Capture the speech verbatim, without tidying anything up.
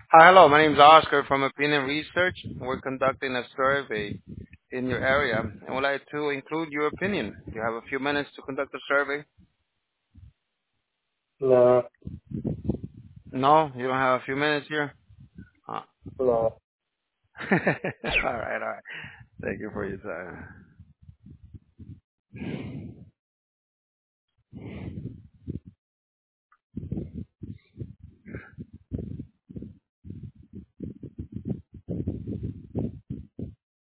Hi, hello. My name is Oscar from Opinion Research. We're conducting a survey in your area and would like to include your opinion. You have a few minutes to conduct the survey? No, No, you don't have a few minutes here? Uh, no. all right, all right. Thank you for your time.